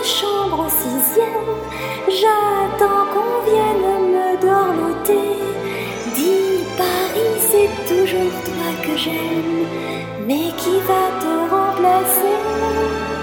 chambre au 6e. J'attends qu'on vienne me dorloter. Dis Paris, c'est toujours toi que j'aime, mais qui va te remplacer?